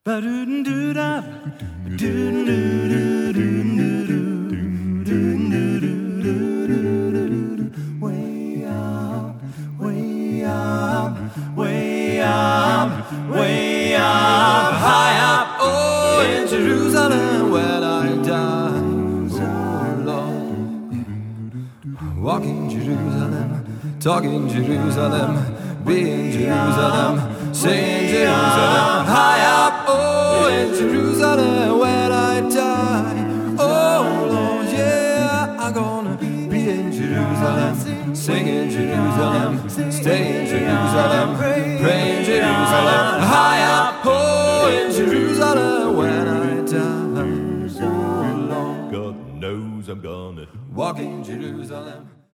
Way up, way up, way up, way up, high up, oh, in Jerusalem where I die. Oh Lord, walking Jerusalem, talking Jerusalem, being Jerusalem, saying Jerusalem, high up, oh, in Jerusalem where I die. Oh Lord, yeah, I'm gonna be in Jerusalem, sing in Jerusalem, stay in Jerusalem, pray in Jerusalem, high up, oh, in Jerusalem when I die. Oh Lord, God knows I'm gonna walk in Jerusalem.